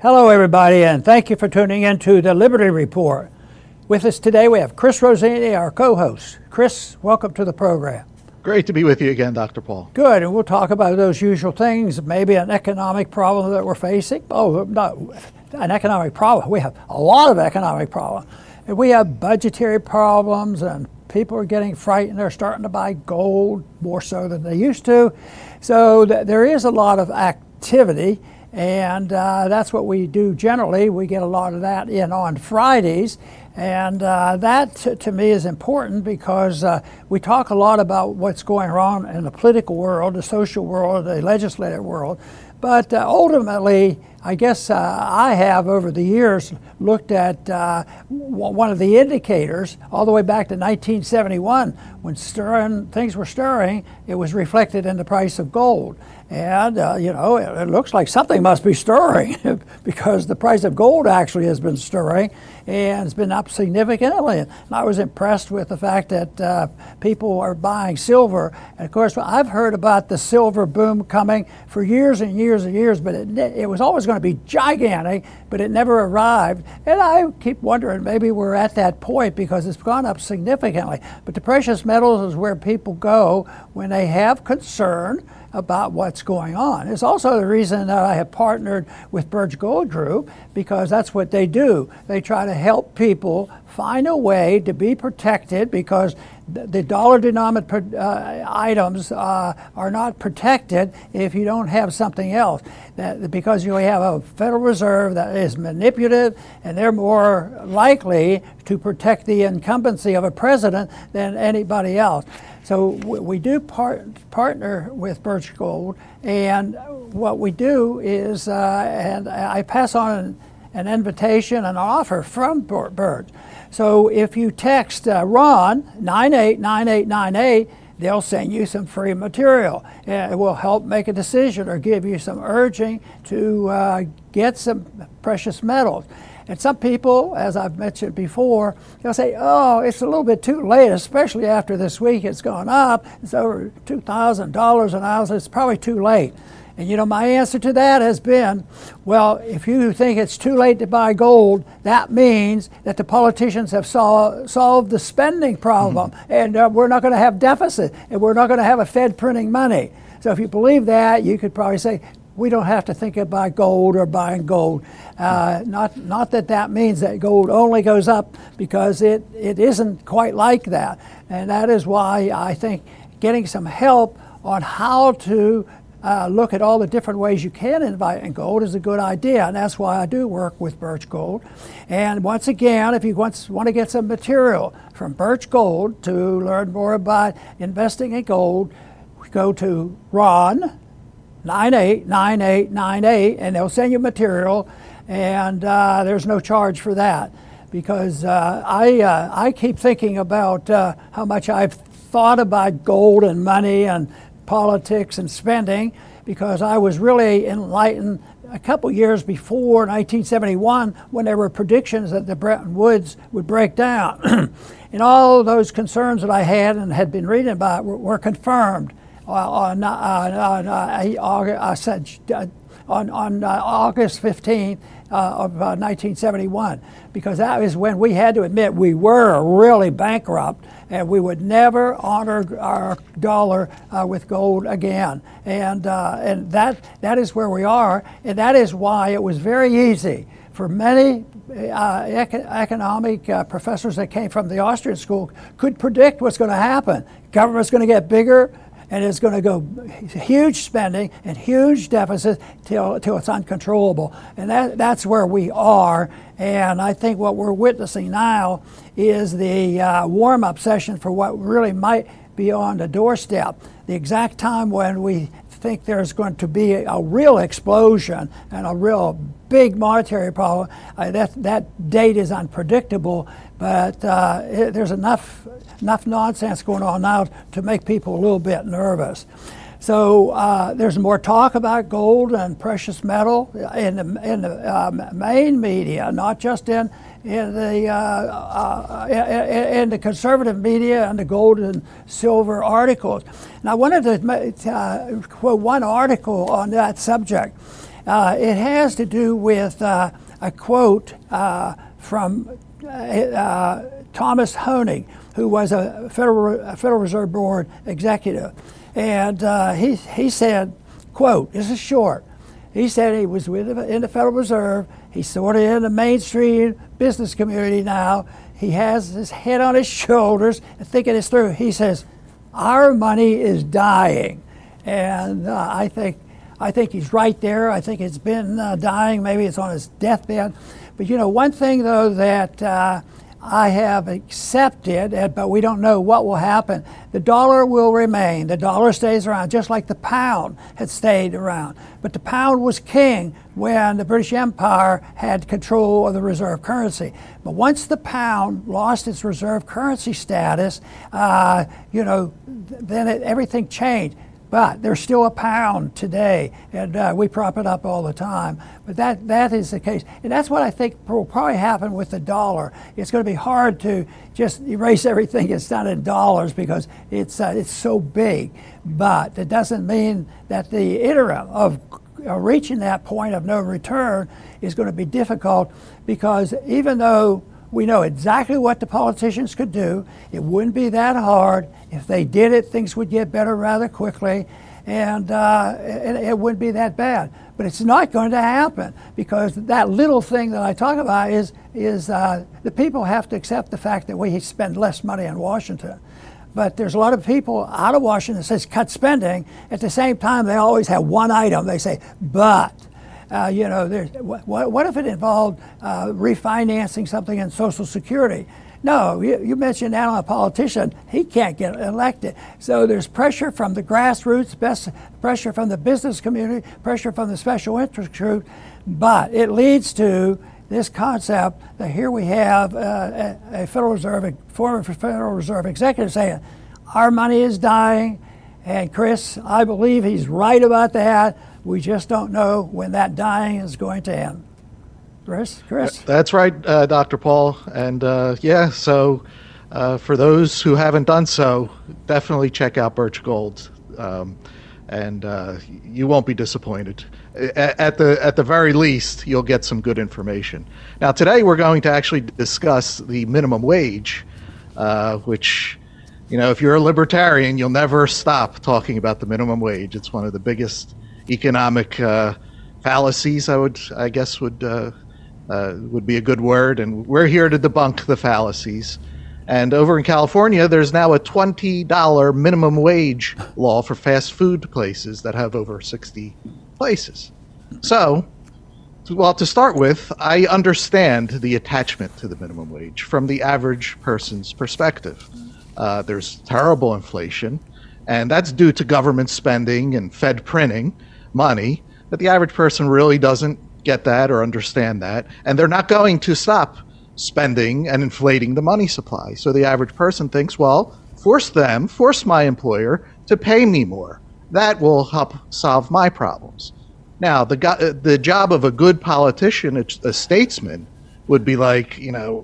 Hello, everybody, and thank you for tuning in to the Liberty Report. With us today, we have Chris Rossini, our co-host. Chris, welcome to the program. Great to be with you again, Dr. Paul. Good, and we'll talk about those usual things, maybe an economic problem that we're facing. Oh, no, an economic problem. We have a lot of economic problems. And we have budgetary problems, and people are getting frightened. They're starting to buy gold more so than they used to. So there is a lot of activity. And that's what we do generally. We get a lot of that in on Fridays. And that, to me, is important because we talk a lot about what's going on in the political world, the social world, the legislative world. But ultimately, I guess I have, over the years, looked at one of the indicators all the way back to 1971. When things were stirring, it was reflected in the price of gold. And, it looks like something must be stirring because the price of gold actually has been stirring and it's been up significantly. And I was impressed with the fact that people are buying silver. And, of course, I've heard about the silver boom coming for years and years and years, but it was always going to be gigantic, but it never arrived. And I keep wondering, maybe we're at that point because it's gone up significantly. But the precious metals is where people go when they have concern about what's going on. It's also the reason that I have partnered with Birch Gold Group, because that's what they do. They try to help people find a way to be protected, because the dollar-denominated items are not protected if you don't have something else. Because you have a Federal Reserve that is manipulative, and they're more likely to protect the incumbency of a president than anybody else. So we do partner with Birch Gold, and what we do is, and I pass on an invitation and an offer from Birch. So if you text Ron 989898, they'll send you some free material. It will help make a decision or give you some urging to get some precious metals. And some people, as I've mentioned before, they'll say, oh, it's a little bit too late, especially after this week it's gone up. It's over $2,000 an ounce. It's probably too late. And my answer to that has been, well, if you think it's too late to buy gold, that means that the politicians have solved the spending problem, and we're not going to have deficit, and we're not going to have a Fed printing money. So if you believe that, you could probably say, we don't have to think about gold or buying gold. Not that means that gold only goes up, because it isn't quite like that. And that is why I think getting some help on how to look at all the different ways you can invest in gold is a good idea, and that's why I do work with Birch Gold. And once again, if you want to get some material from Birch Gold to learn more about investing in gold, go to Ron 989898, and they'll send you material, and there's no charge for that, because I keep thinking about how much I've thought about gold and money and politics and spending, because I was really enlightened a couple years before 1971 when there were predictions that the Bretton Woods would break down. And all those concerns that I had and had been reading about were confirmed on August 15th of 1971, because that is when we had to admit we were really bankrupt and we would never honor our dollar with gold again. And that is where we are, and that is why it was very easy for many economic professors that came from the Austrian school could predict what's going to happen. Government's going to get bigger, and it's going to go huge spending and huge deficits till it's uncontrollable. And that's where we are. And I think what we're witnessing now is the warm-up session for what really might be on the doorstep. The exact time when we think there's going to be a real explosion and a real big monetary problem, that date is unpredictable, but there's enough nonsense going on now to make people a little bit nervous. So there's more talk about gold and precious metal in the main media, not just in the conservative media and the gold and silver articles. And I wanted to quote one article on that subject. It has to do with a quote from Thomas Hoenig, who was a Federal Reserve Board executive. And he said, quote, this is short, he said he was in the Federal Reserve, he's sort of in the mainstream business community now, he has his head on his shoulders and thinking this through. He says, our money is dying. And I think he's right there. I think it's been dying. Maybe it's on his deathbed. But one thing though that I have accepted, but we don't know what will happen. The dollar will remain. The dollar stays around, just like the pound had stayed around. But the pound was king when the British Empire had control of the reserve currency. But once the pound lost its reserve currency status, then everything changed. But there's still a pound today, and we prop it up all the time. But that is the case. And that's what I think will probably happen with the dollar. It's going to be hard to just erase everything that's done in dollars because it's so big. But it doesn't mean that the interim of reaching that point of no return is going to be difficult, because even though we know exactly what the politicians could do, it wouldn't be that hard. If they did it, things would get better rather quickly, and it wouldn't be that bad. But it's not going to happen, because that little thing that I talk about is the people have to accept the fact that we spend less money in Washington. But there's a lot of people out of Washington that says cut spending. At the same time, they always have one item. They say, but. What if it involved refinancing something in Social Security? No, you mentioned that on a politician. He can't get elected. So there's pressure from the grassroots, pressure from the business community, pressure from the special interest group. But it leads to this concept that here we have a former Federal Reserve executive saying, our money is dying. And Chris, I believe he's right about that. We just don't know when that dying is going to end. Chris? That's right, Dr. Paul. And so for those who haven't done so, definitely check out Birch Gold. And you won't be disappointed. At the very least, you'll get some good information. Now, today we're going to actually discuss the minimum wage, which, if you're a libertarian, you'll never stop talking about the minimum wage. It's one of the biggest economic fallacies, I guess would be a good word, and we're here to debunk the fallacies. And over in California, there's now a $20 minimum wage law for fast food places that have over 60 places. So, to start with, I understand the attachment to the minimum wage from the average person's perspective. There's terrible inflation, and that's due to government spending and Fed printing money, but the average person really doesn't get that or understand that, and they're not going to stop spending and inflating the money supply. So the average person thinks, well, force my employer to pay me more. That will help solve my problems. Now, the job of a good politician, a statesman, would be like,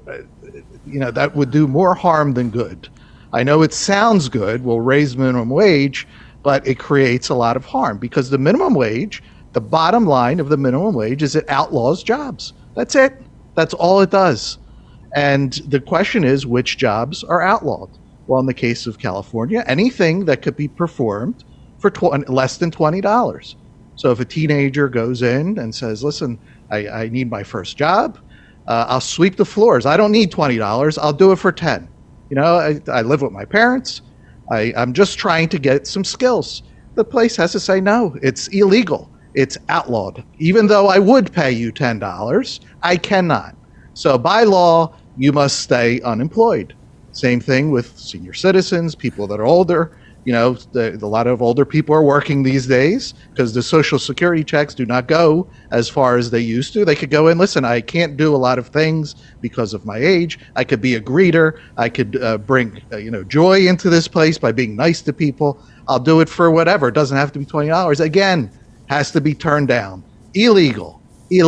that would do more harm than good. I know it sounds good, we'll raise minimum wage, but it creates a lot of harm, because the minimum wage, the bottom line of the minimum wage is it outlaws jobs. That's it. That's all it does. And the question is, which jobs are outlawed? Well, in the case of California, anything that could be performed for less than $20. So if a teenager goes in and says, listen, I need my first job, I'll sweep the floors. I don't need $20. I'll do it for 10. I live with my parents. I'm just trying to get some skills. The place has to say, no, it's illegal. It's outlawed. Even though I would pay you $10, I cannot. So by law, you must stay unemployed. Same thing with senior citizens, people that are older. A lot of older people are working these days because the Social Security checks do not go as far as they used to. They could go in, listen, I can't do a lot of things because of my age. I could be a greeter. I could bring joy into this place by being nice to people. I'll do it for whatever. It doesn't have to be $20. Again, has to be turned down. Illegal.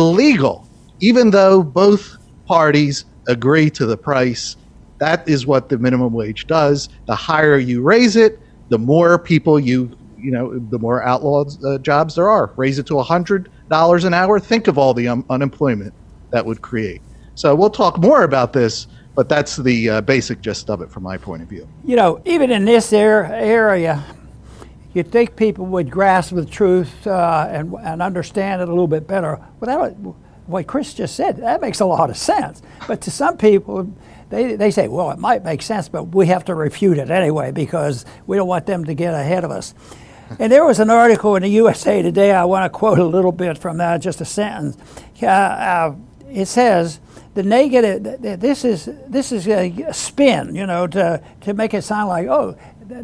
Even though both parties agree to the price, that is what the minimum wage does. The higher you raise it, the more people the more outlawed jobs there are. Raise it to 100, $10 an hour, think of all the unemployment that would create. So we'll talk more about this, but that's the basic gist of it from my point of view. You know, even in this area, you'd think people would grasp the truth and understand it a little bit better. Without what Chris just said, that makes a lot of sense. But to some people, they say, well, it might make sense, but we have to refute it anyway because we don't want them to get ahead of us. And there was an article in the USA Today. I want to quote a little bit from that, just a sentence. It says, the negative. This is a spin, you know, to make it sound like, oh,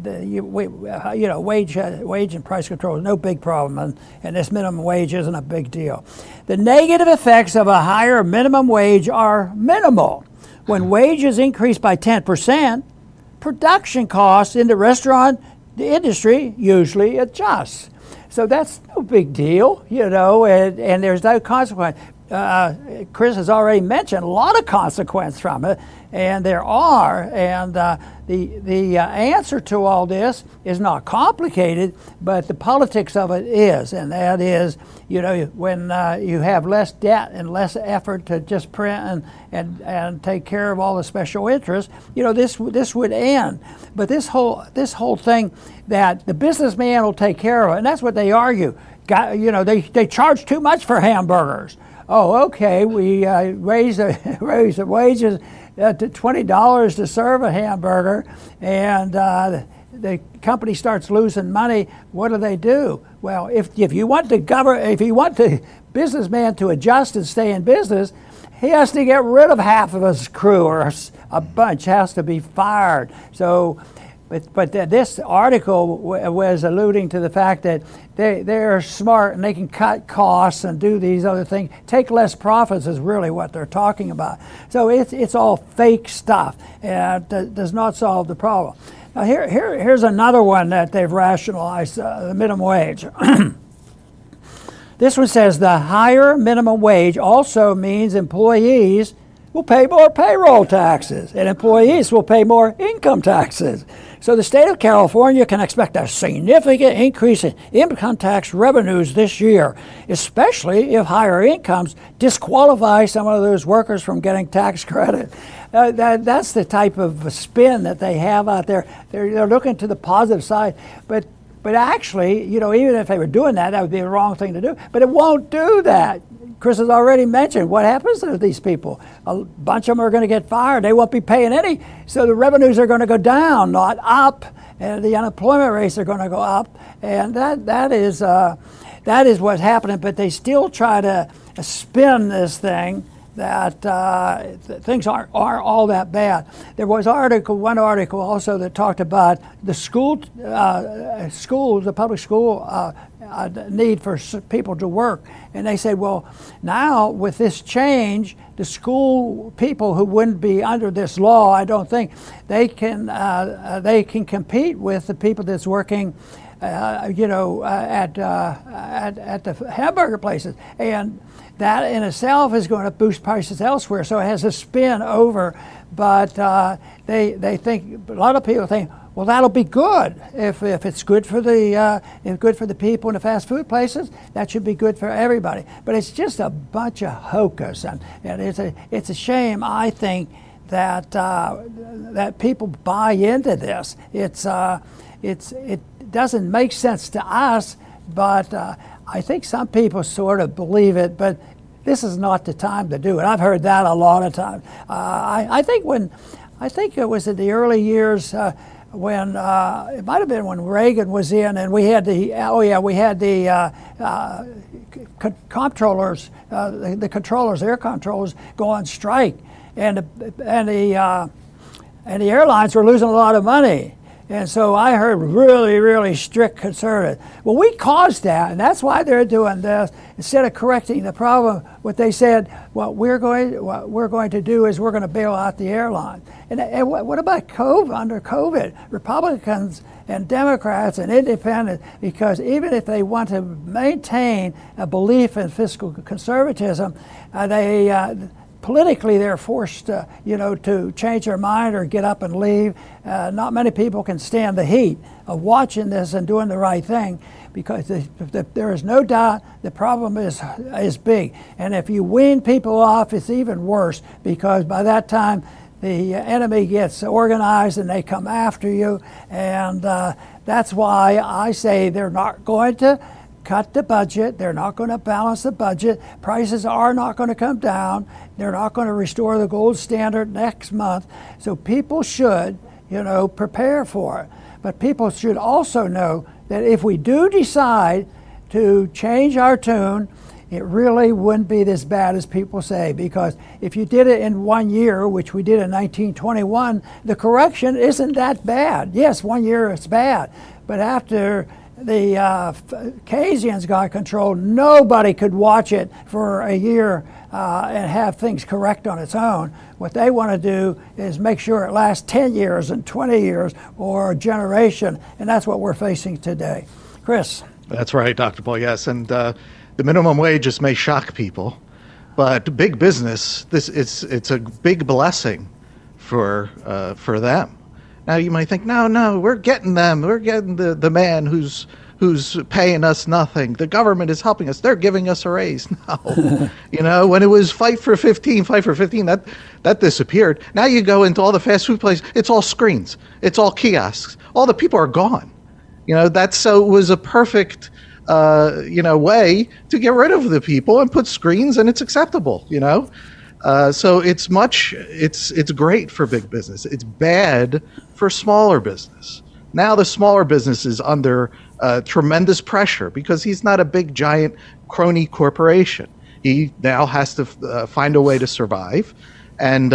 wage and price control is no big problem, and this minimum wage isn't a big deal. The negative effects of a higher minimum wage are minimal. When wages increase by 10%, production costs in the restaurant industry usually adjusts. So that's no big deal, you know, and there's no consequence. Chris has already mentioned a lot of consequence from it, and there are. And the answer to all this is not complicated, but the politics of it is, and that is, you know, when you have less debt and less effort to just print and take care of all the special interests, you know, this would end. But this whole thing that the businessman will take care of it, and that's what they argue. You know, they charge too much for hamburgers. Oh, okay, we raise the wages to $20 to serve a hamburger, and the company starts losing money. What do? Well, if you want the businessman to adjust and stay in business, he has to get rid of half of his crew, or a bunch has to be fired. So. But this article was alluding to the fact that they're smart and they can cut costs and do these other things. Take less profits is really what they're talking about. So it's all fake stuff and does not solve the problem. Now here's another one that they've rationalized, the minimum wage. This one says the higher minimum wage also means employees will pay more payroll taxes and employees will pay more income taxes. So the state of California can expect a significant increase in income tax revenues this year, especially if higher incomes disqualify some of those workers from getting tax credit. That's the type of spin that they have out there. They're looking to the positive side, but actually, you know, even if they were doing that, that would be the wrong thing to do. But it won't do that. Chris has already mentioned what happens to these people. A bunch of them are going to get fired. They won't be paying any. So the revenues are going to go down, not up. And the unemployment rates are going to go up. And that is what's happening. But they still try to spin this thing that things aren't all that bad. There was one article also that talked about the the public school need for people to work. And they said, well, now with this change, the school people who wouldn't be under this law, I don't think, they can compete with the people that's working at the hamburger places. And that in itself is going to boost prices elsewhere. So it has a spin over, but they think, a lot of people think, well, that'll be good. If it's good for the people in the fast food places, that should be good for everybody. But it's just a bunch of hocus, and it's a shame, I think, that that people buy into this. It doesn't make sense to us, but I think some people sort of believe it. But this is not the time to do it. I've heard that a lot of times. I think it was in the early years. When it might have been when Reagan was in, and we had the comptrollers, the controllers, air controllers, go on strike, and the airlines were losing a lot of money. And so I heard really, really strict conservatives. Well, we caused that, and that's why they're doing this. Instead of correcting the problem, what they said, what we're going to do is we're going to bail out the airline. And what about COVID? Under COVID, Republicans and Democrats and independents, because even if they want to maintain a belief in fiscal conservatism, politically they're forced to change their mind or get up and leave. Not many people can stand the heat of watching this and doing the right thing, because there is no doubt the problem is big. And if you wean people off, it's even worse, because by that time the enemy gets organized and they come after you. And that's why I say they're not going to cut the budget. They're not going to balance the budget. Prices are not going to come down. They're not going to restore the gold standard next month. So people should, prepare for it. But people should also know that if we do decide to change our tune, it really wouldn't be as bad as people say, because if you did it in 1 year, which we did in 1921, the correction isn't that bad. Yes, 1 year it's bad, but after the Keynesians got control, nobody could watch it for a year and have things correct on its own. What they want to do is make sure it lasts 10 years and 20 years or a generation, and that's what we're facing today. Chris? That's right, Dr. Paul, yes. And the minimum wages may shock people, but big business, it's a big blessing for them. Now you might think, no, we're getting them. We're getting the man who's paying us nothing. The government is helping us. They're giving us a raise. No, when it was fight for 15, that disappeared. Now you go into all the fast food places. It's all screens. It's all kiosks. All the people are gone. So it was a perfect way to get rid of the people and put screens, and it's acceptable. So it's great for big business. It's bad for smaller business. Now the smaller business is under tremendous pressure because he's not a big giant crony corporation. He now has to find a way to survive, and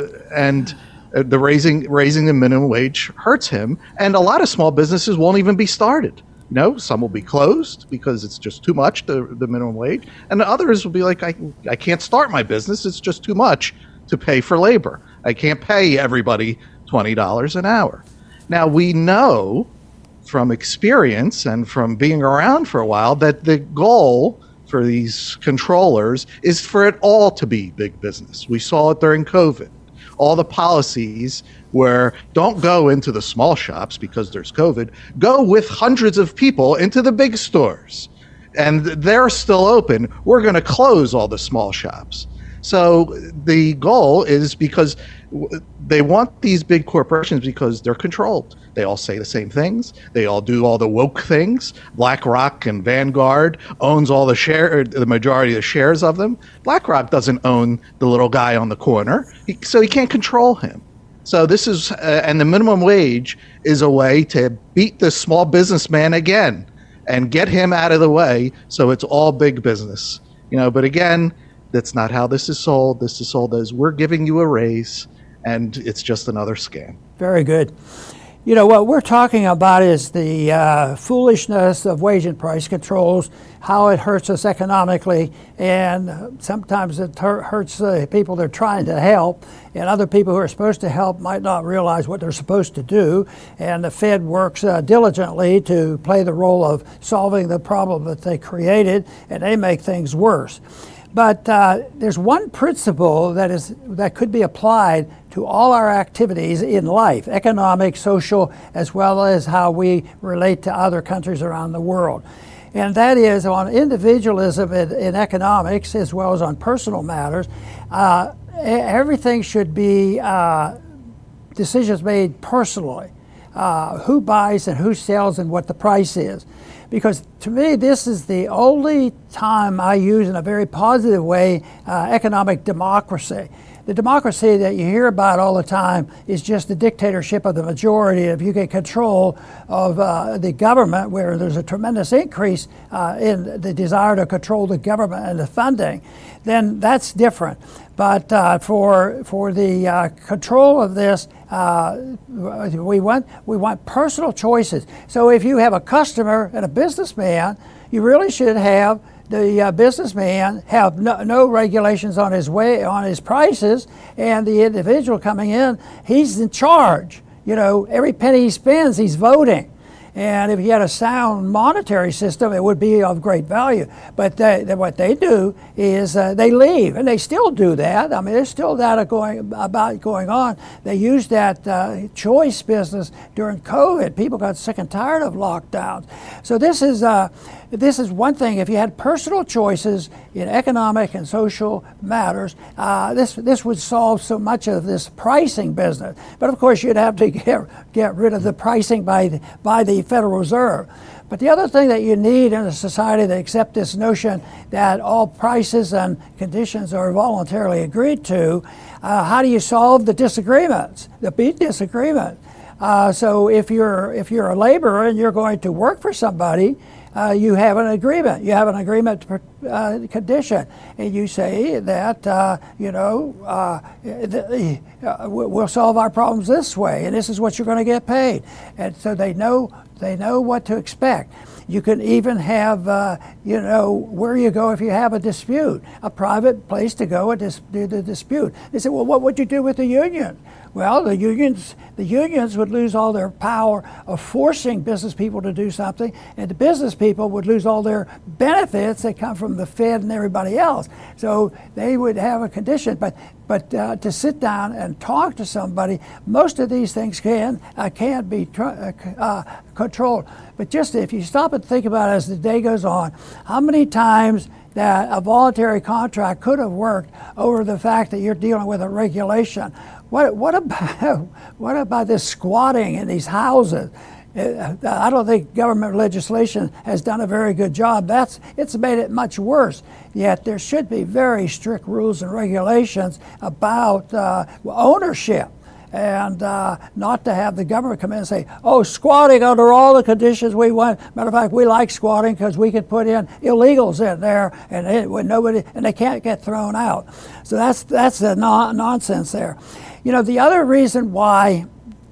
the raising the minimum wage hurts him. And a lot of small businesses won't even be started. Some will be closed because it's just too much, the minimum wage. And others will be like, I can't start my business. It's just too much to pay for labor. I can't pay everybody $20 an hour. Now, we know from experience and from being around for a while that the goal for these controllers is for it all to be big business. We saw it during COVID. All the policies where don't go into the small shops because there's COVID, go with hundreds of people into the big stores. And they're still open. We're going to close all the small shops. So the goal is because they want these big corporations because they're controlled. They all say the same things. They all do all the woke things. BlackRock and Vanguard owns all the majority of the shares of them. BlackRock doesn't own the little guy on the corner, so he can't control him. So this is, and the minimum wage is a way to beat the small businessman again and get him out of the way. So it's all big business, But again, that's not how this is sold. This is sold as we're giving you a raise, and it's just another scam. Very good. What we're talking about is the foolishness of wage and price controls, how it hurts us economically, and sometimes it hurts the people they're trying to help, and other people who are supposed to help might not realize what they're supposed to do, and the Fed works diligently to play the role of solving the problem that they created, and they make things worse. But there's one principle that could be applied to all our activities in life, economic, social, as well as how we relate to other countries around the world. And that is on individualism in economics as well as on personal matters. Everything should be decisions made personally. Who buys and who sells and what the price is. Because to me, this is the only time I use in a very positive way economic democracy. The democracy that you hear about all the time is just the dictatorship of the majority. If you get control of the government, where there's a tremendous increase in the desire to control the government and the funding, then that's different. But for the control of this, we want personal choices. So if you have a customer and a businessman, you really should have the businessman have no regulations on his prices, and the individual coming in, he's in charge. Every penny he spends, he's voting. And if you had a sound monetary system, it would be of great value. But what they do is they leave, and they still do that. I mean, there's still that going on. They used that choice business during COVID. People got sick and tired of lockdowns. So this is one thing. If you had personal choices in economic and social matters, this would solve so much of this pricing business. But of course, you'd have to get rid of the pricing by the Federal Reserve. But the other thing that you need in a society that accepts this notion that all prices and conditions are voluntarily agreed to, how do you solve the disagreements, the big disagreement? So if you're a laborer and you're going to work for somebody, you have an agreement. You have an agreement condition, and you say that we'll solve our problems this way, and this is what you're going to get paid. And so they know what to expect. You can even have, where you go if you have a dispute, a private place to go and do the dispute. They say, well, what would you do with the union? Well, the unions would lose all their power of forcing business people to do something, and the business people would lose all their benefits that come from the Fed and everybody else. So they would have a condition, but to sit down and talk to somebody, most of these things can be controlled. But just if you stop and think about it as the day goes on, how many times that a voluntary contract could have worked over the fact that you're dealing with a regulation? What about this squatting in these houses? I don't think government legislation has done a very good job. It's made it much worse. Yet there should be very strict rules and regulations about ownership, and not to have the government come in and say, oh, squatting under all the conditions we want. Matter of fact, we like squatting because we can put in illegals in there, and they can't get thrown out. So that's the nonsense there. The other reason why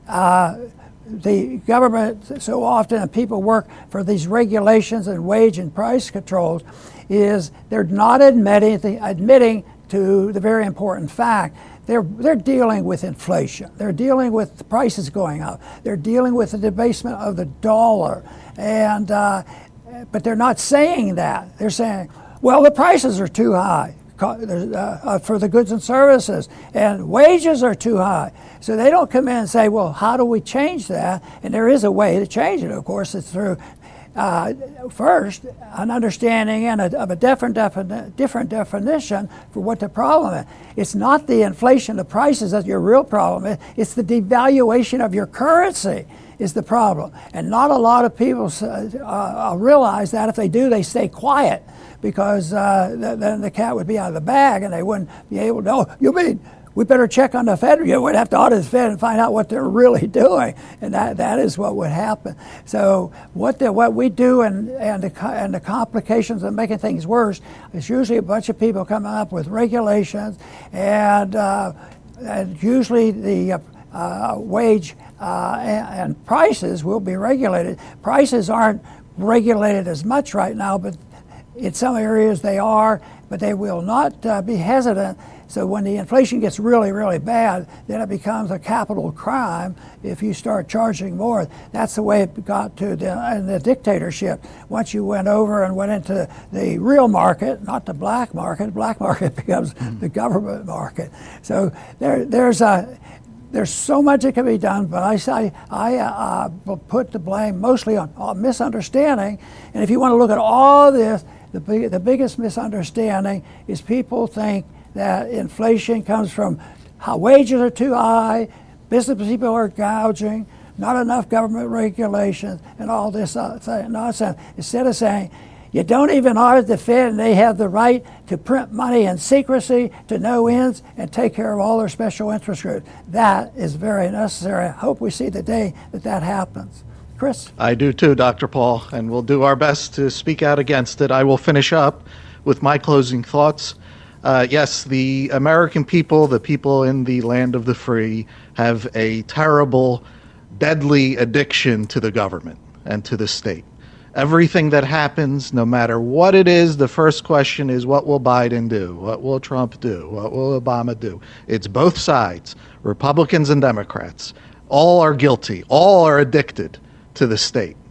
the government so often and people work for these regulations and wage and price controls is they're not admitting to the very important fact. They're dealing with inflation. They're dealing with the prices going up. They're dealing with the debasement of the dollar. And but they're not saying that. They're saying, well, the prices are too high for the goods and services, and wages are too high. So they don't come in and say, well, how do we change that? And there is a way to change it. Of course, it's through first an understanding of a different definition for what the problem is. It's not the inflation of prices that's your real problem. It's the devaluation of your currency is the problem. And not a lot of people realize that. If they do, they stay quiet, because then the cat would be out of the bag and they wouldn't be able to, oh, you mean we better check on the Fed? You would have to audit the Fed and find out what they're really doing, and that is what would happen. So what we do and the complications of making things worse is usually a bunch of people coming up with regulations, and usually the wage and prices will be regulated. Prices aren't regulated as much right now, but in some areas they are, but they will not be hesitant. So when the inflation gets really, really bad, then it becomes a capital crime if you start charging more. That's the way it got to in the dictatorship. Once you went over and went into the real market, not the black market becomes the government market. So there's so much that can be done, but I will put the blame mostly on misunderstanding. And if you want to look at all this, the biggest misunderstanding is people think that inflation comes from how wages are too high, business people are gouging, not enough government regulations, and all this nonsense. Instead of saying, you don't even audit the Fed, and they have the right to print money in secrecy to no ends and take care of all their special interest groups. That is very necessary. I hope we see the day that happens. Chris? I do too, Dr. Paul, and we'll do our best to speak out against it. I will finish up with my closing thoughts. Yes, the American people, the people in the land of the free, have a terrible, deadly addiction to the government and to the state. Everything that happens, no matter what it is, the first question is, what will Biden do? What will Trump do? What will Obama do? It's both sides, Republicans and Democrats. All are guilty. All are addicted to the state.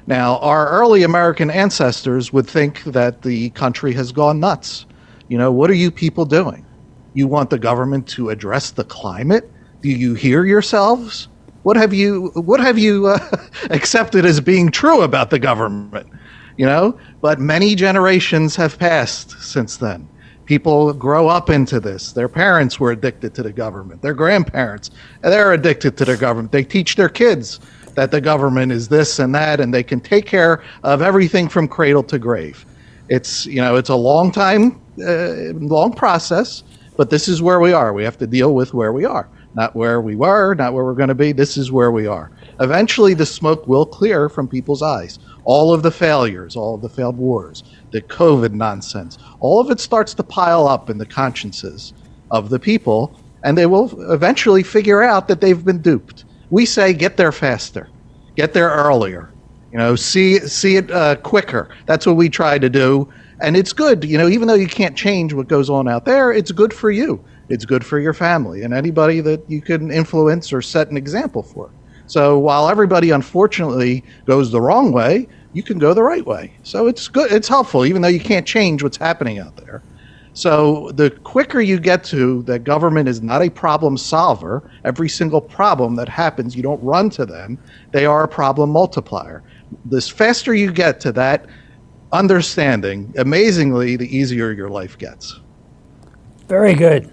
Now, our early American ancestors would think that the country has gone nuts. What are you people doing? You want the government to address the climate? Do you hear yourselves? What have you accepted as being true about the government? But many generations have passed since then. People grow up into this. Their parents were addicted to the government. Their grandparents, they're addicted to the government. They teach their kids that the government is this and that, and they can take care of everything from cradle to grave. It's a long process, but this is where we are. We have to deal with where we are, not where we were, not where we're going to be. This is where we are. Eventually, the smoke will clear from people's eyes. All of the failures, all of the failed wars, the COVID nonsense, all of it starts to pile up in the consciences of the people, and they will eventually figure out that they've been duped. We say, get there faster, get there earlier, see it quicker. That's what we try to do, and it's good. Even though you can't change what goes on out there, it's good for you. It's good for your family and anybody that you can influence or set an example for. So while everybody, unfortunately, goes the wrong way, you can go the right way. So it's good. It's helpful, even though you can't change what's happening out there. So the quicker you get to that government is not a problem solver, every single problem that happens, you don't run to them. They are a problem multiplier. The faster you get to that understanding, amazingly, the easier your life gets. Very good.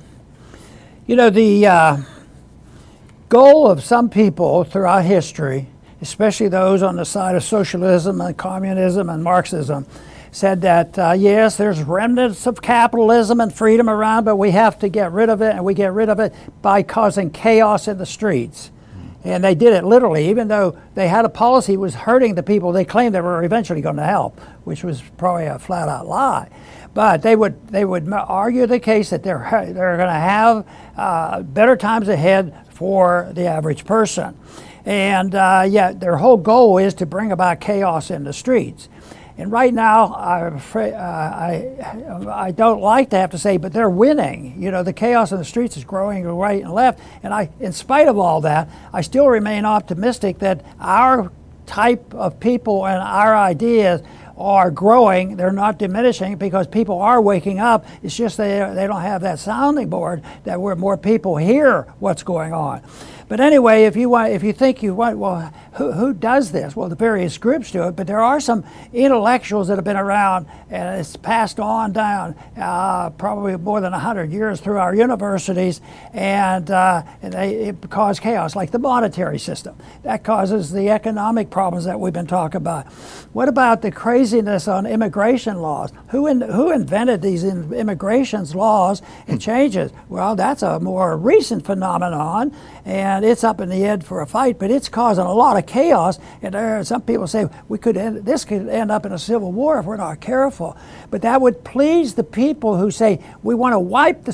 The goal of some people throughout history, especially those on the side of socialism and communism and Marxism, said that, yes, there's remnants of capitalism and freedom around, but we have to get rid of it, and we get rid of it by causing chaos in the streets. And they did it literally, even though they had a policy that was hurting the people they claimed they were eventually going to help, which was probably a flat-out lie. But they would argue the case that they're going to have better times ahead for the average person. And yet their whole goal is to bring about chaos in the streets. And right now, I'm afraid, I don't like to have to say, but they're winning. The chaos in the streets is growing right and left. And in spite of all that, I still remain optimistic that our type of people and our ideas are growing. They're not diminishing because people are waking up. It's just they don't have that sounding board that where more people hear what's going on. But anyway, if you think well, who does this? Well, the various groups do it, but there are some intellectuals that have been around, and it's passed on down probably more than 100 years through our universities, and it cause chaos, like the monetary system. That causes the economic problems that we've been talking about. What about the craziness on immigration laws? Who invented these immigration laws and changes? Well, that's a more recent phenomenon, and it's up in the air for a fight, but it's causing a lot of chaos. And there are some people say this could end up in a civil war if we're not careful. But that would please the people who say we want to wipe the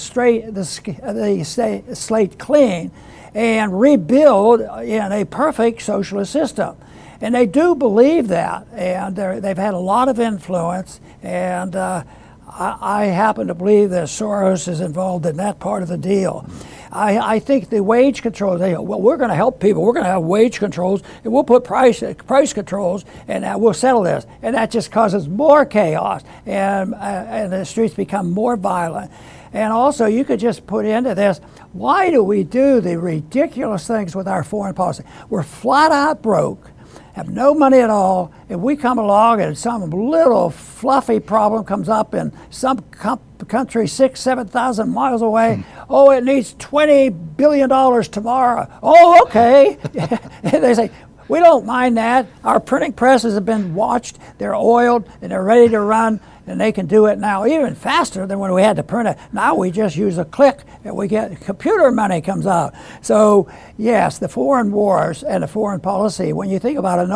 slate clean and rebuild in a perfect socialist system. And they do believe that, and they've had a lot of influence, and I happen to believe that Soros is involved in that part of the deal. I think the wage controls, we're going to help people. We're going to have wage controls, and we'll put price controls, and we'll settle this. And that just causes more chaos, and the streets become more violent. And also, you could just put into this, why do we do the ridiculous things with our foreign policy? We're flat out broke, have no money at all, and we come along and some little fluffy problem comes up in some country 7,000 miles away. Oh, it needs $20 billion tomorrow. Oh, okay. And they say, we don't mind that. Our printing presses have been watched, they're oiled, and they're ready to run, and they can do it now even faster than when we had to print it. Now we just use a click and we get computer money comes out. So yes, the foreign wars and the foreign policy, when you think about a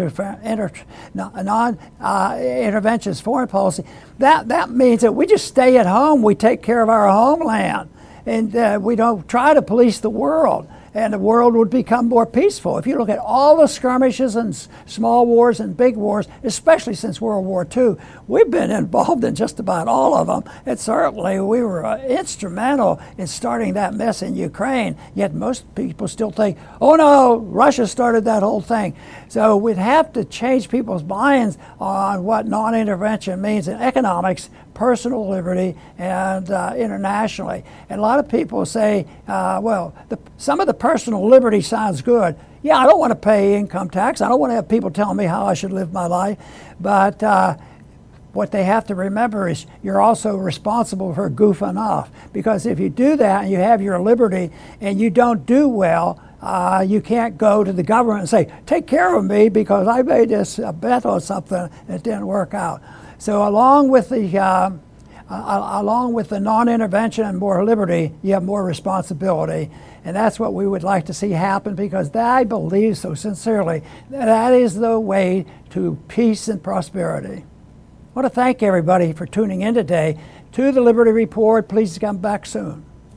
non-interventionist foreign policy, that means that we just stay at home, we take care of our homeland, and we don't try to police the world. and the world would become more peaceful. If you look at all the skirmishes and small wars and big wars, especially since World War II, we've been involved in just about all of them. And certainly we were instrumental in starting that mess in Ukraine, yet most people still think, oh no, Russia started that whole thing. So we'd have to change people's minds on what non-intervention means in economics, personal liberty, and internationally. And a lot of people say, well, some of the personal liberty sounds good. Yeah, I don't want to pay income tax. I don't want to have people telling me how I should live my life. But what they have to remember is you're also responsible for goofing off. Because if you do that and you have your liberty and you don't do well, you can't go to the government and say, take care of me because I made this bet on something and it didn't work out. So along with the non-intervention and more liberty, you have more responsibility. And that's what we would like to see happen, because I believe so sincerely that is the way to peace and prosperity. I want to thank everybody for tuning in today to the Liberty Report. Please come back soon.